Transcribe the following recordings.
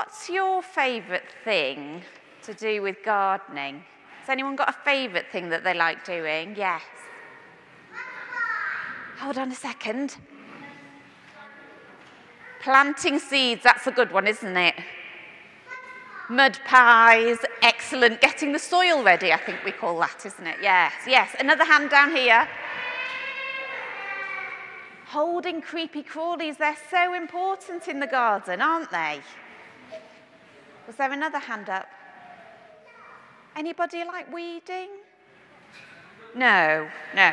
What's your favourite thing to do with gardening? Has anyone got a favourite thing that they like doing? Yes. Hold on a second. Planting seeds, that's a good one, isn't it? Mud pies, excellent. Getting the soil ready, I think we call that, isn't it? Yes, yes. Another hand down here. Holding creepy crawlies, they're so important in the garden, aren't they? Was there another hand up? Anybody like weeding? No.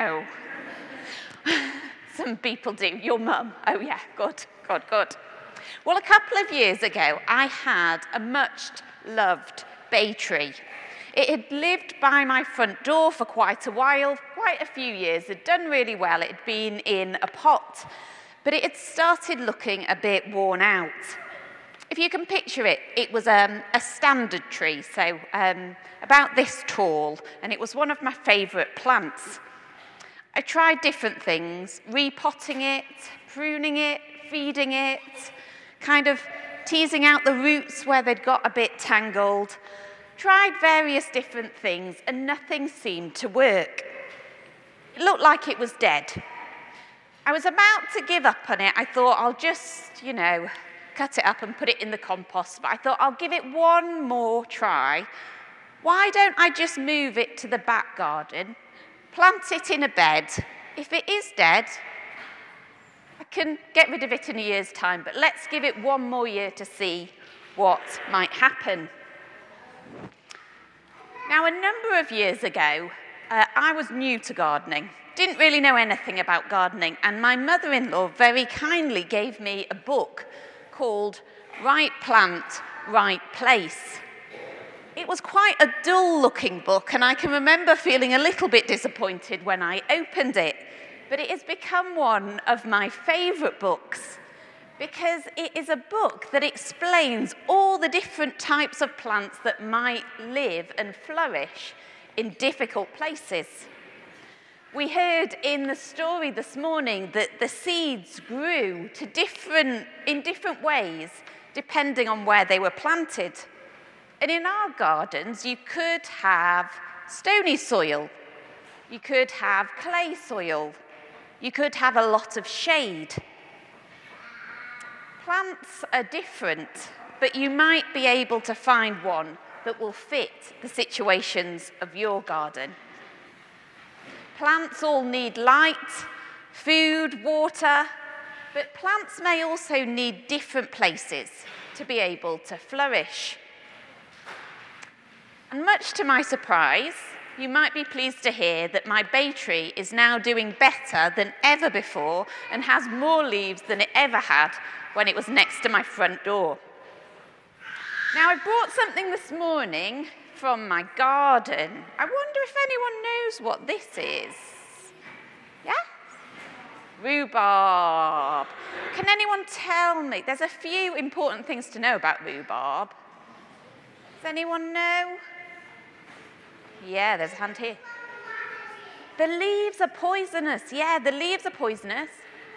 Some people do. Your mum. Oh yeah, good. Well, a couple of years ago, I had a much-loved bay tree. It had lived by my front door for quite a while, quite a few years. It had done really well. It had been in a pot, but it had started looking a bit worn out. If you can picture it, it was a standard tree, so about this tall, and it was one of my favourite plants. I tried different things, repotting it, pruning it, feeding it, kind of teasing out the roots where they'd got a bit tangled. Tried various different things, and nothing seemed to work. It looked like it was dead. I was about to give up on it. I thought I'll just, cut it up and put it in the compost, but I thought I'll give it one more try. Why don't I just move it to the back garden, plant it in a bed? If it is dead, I can get rid of it in a year's time, but let's give it one more year to see what might happen. Now, a number of years ago, I was new to gardening, didn't really know anything about gardening, and my mother-in-law very kindly gave me a book called Right Plant, Right Place. It was quite a dull-looking book, and I can remember feeling a little bit disappointed when I opened it, but it has become one of my favourite books because it is a book that explains all the different types of plants that might live and flourish in difficult places. We heard in the story this morning that the seeds grew in different ways depending on where they were planted. And in our gardens, you could have stony soil, you could have clay soil, you could have a lot of shade. Plants are different, but you might be able to find one that will fit the situations of your garden. Plants all need light, food, water, but plants may also need different places to be able to flourish. And much to my surprise, you might be pleased to hear that my bay tree is now doing better than ever before and has more leaves than it ever had when it was next to my front door. Now, I brought something this morning from my garden. I wonder if anyone knows what this is. Yes? Rhubarb. Can anyone tell me? There's a few important things to know about rhubarb. Does anyone know? Yeah, there's a hand here. The leaves are poisonous. Yeah, the leaves are poisonous.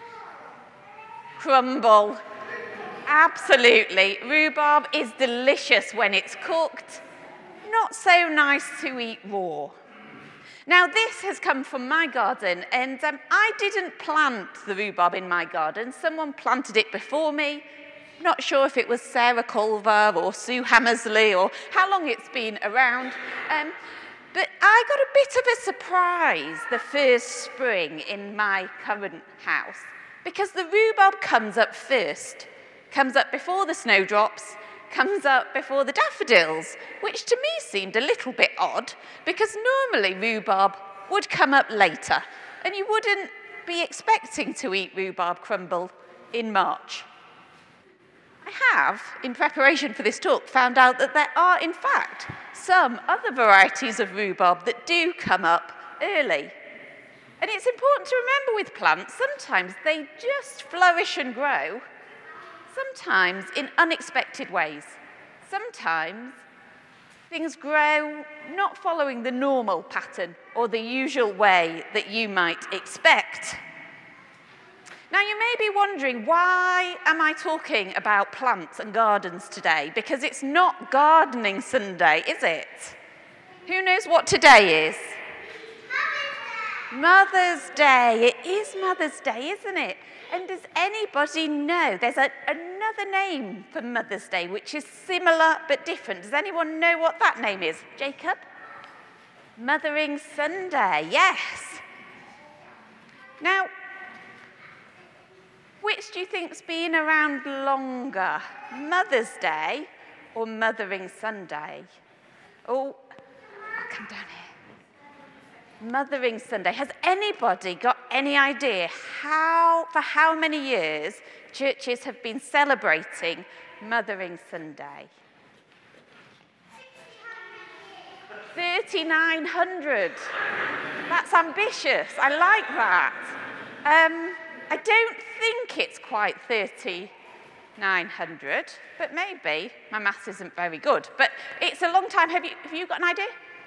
Crumble. Absolutely. Rhubarb is delicious when it's cooked. Not so nice to eat raw. Now, this has come from my garden, and I didn't plant the rhubarb in my garden. Someone planted it before me. Not sure if it was Sarah Culver or Sue Hammersley or how long it's been around. But I got a bit of a surprise the first spring in my current house because the rhubarb comes up first, comes up before the snowdrops, comes up before the daffodils, which to me seemed a little bit odd because normally rhubarb would come up later and you wouldn't be expecting to eat rhubarb crumble in March. I have, in preparation for this talk, found out that there are, in fact, some other varieties of rhubarb that do come up early. And it's important to remember with plants, sometimes they just flourish and grow, sometimes in unexpected ways. Sometimes things grow not following the normal pattern or the usual way that you might expect. Now, you may be wondering, why am I talking about plants and gardens today? Because it's not Gardening Sunday, is it? Who knows what today is? Mother's Day. It is Mother's Day, isn't it? And does anybody know there's another name for Mother's Day which is similar but different? Does anyone know what that name is? Jacob? Mothering Sunday, yes. Now, which do you think's been around longer, Mother's Day or Mothering Sunday? Oh, I'll come down here. Mothering Sunday. Has anybody got any idea for how many years churches have been celebrating Mothering Sunday? 3,900. That's ambitious. I like that. I don't think it's quite 3,900, but maybe. My maths isn't very good, but it's a long time. Have you got an idea?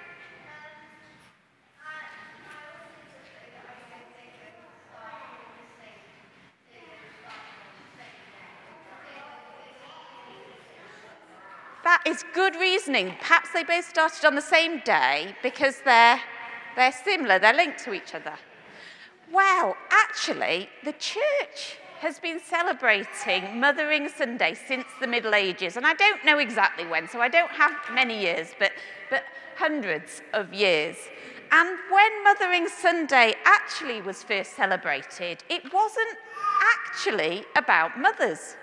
That is good reasoning. Perhaps they both started on the same day because they're similar, they're linked to each other. Well, actually, the church has been celebrating Mothering Sunday since the Middle Ages, and I don't know exactly when, so I don't have many years, but hundreds of years. And when Mothering Sunday actually was first celebrated, it wasn't actually about mothers.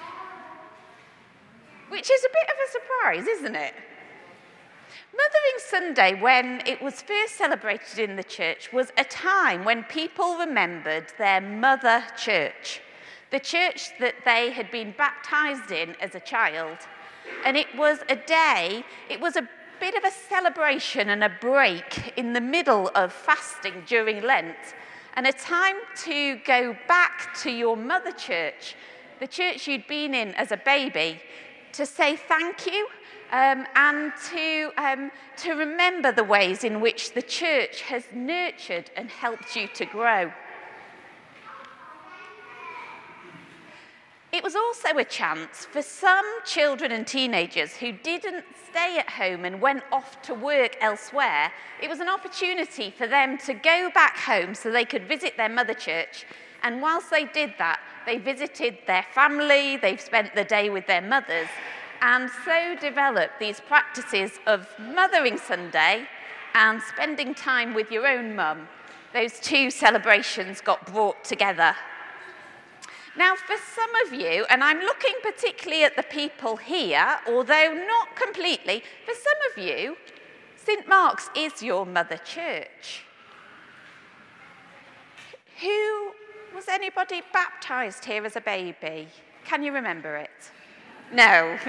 Which is a bit of a surprise, isn't it? Mothering Sunday, when it was first celebrated in the church, was a time when people remembered their mother church, the church that they had been baptized in as a child. And it was a day, it was a bit of a celebration and a break in the middle of fasting during Lent, and a time to go back to your mother church, the church you'd been in as a baby, to say thank you and to remember the ways in which the church has nurtured and helped you to grow. It was also a chance for some children and teenagers who didn't stay at home and went off to work elsewhere. It was an opportunity for them to go back home so they could visit their mother church. And whilst they did that, they visited their family, they spent the day with their mothers, and so developed these practices of Mothering Sunday and spending time with your own mum. Those two celebrations got brought together. Now, for some of you, and I'm looking particularly at the people here, although not completely, for some of you, St. Mark's is your mother church. Was anybody baptised here as a baby? Can you remember it? No.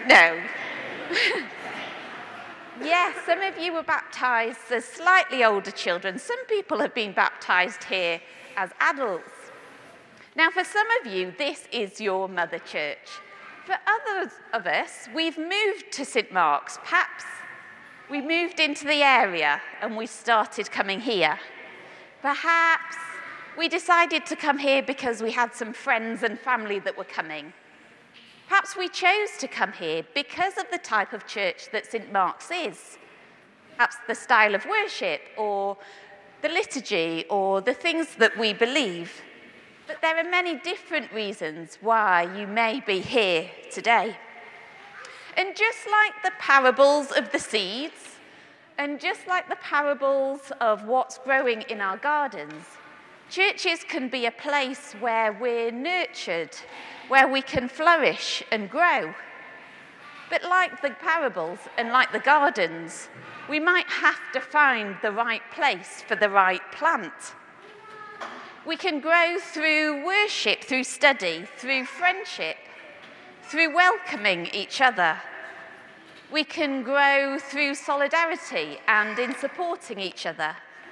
Yes, some of you were baptised as slightly older children. Some people have been baptised here as adults. Now, for some of you, this is your mother church. For others of us, we've moved to St. Mark's. Perhaps we moved into the area and we started coming here. Perhaps we decided to come here because we had some friends and family that were coming. Perhaps we chose to come here because of the type of church that St. Mark's is. Perhaps the style of worship or the liturgy or the things that we believe. But there are many different reasons why you may be here today. And just like the parables of the seeds, and just like the parables of what's growing in our gardens, churches can be a place where we're nurtured, where we can flourish and grow. But like the parables and like the gardens, we might have to find the right place for the right plant. We can grow through worship, through study, through friendship, through welcoming each other. We can grow through solidarity and in supporting each other.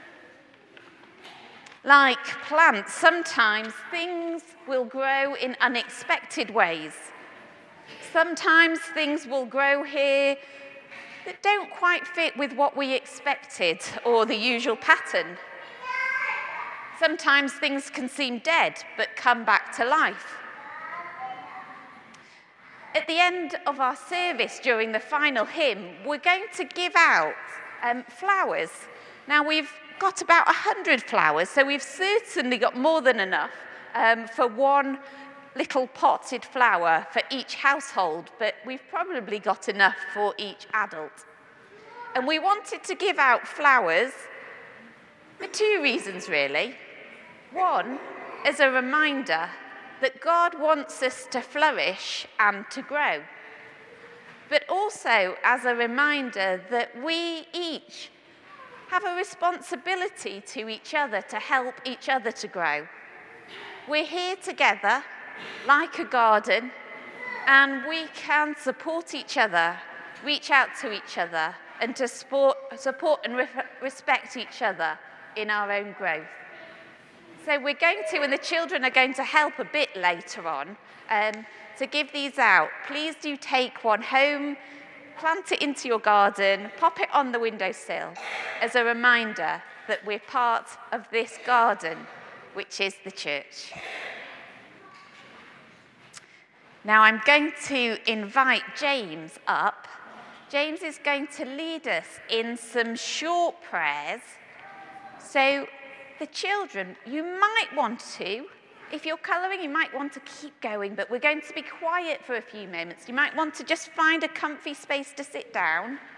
Like plants, sometimes things will grow in unexpected ways. Sometimes things will grow here that don't quite fit with what we expected or the usual pattern. Sometimes things can seem dead, but come back to life. At the end of our service during the final hymn, we're going to give out flowers. Now, we've got about 100 flowers, so we've certainly got more than enough for one little potted flower for each household, but we've probably got enough for each adult. And we wanted to give out flowers for two reasons, really. One, as a reminder that God wants us to flourish and to grow, but also as a reminder that we each have a responsibility to each other to help each other to grow. We're here together like a garden, and we can support each other, reach out to each other, and to support and respect each other in our own growth. So we're going to, and the children are going to help a bit later on to give these out. Please do take one home, plant it into your garden, pop it on the windowsill as a reminder that we're part of this garden, which is the church. Now I'm going to invite James up. James is going to lead us in some short prayers. So the children, you might want to, if you're colouring, you might want to keep going, but we're going to be quiet for a few moments. You might want to just find a comfy space to sit down.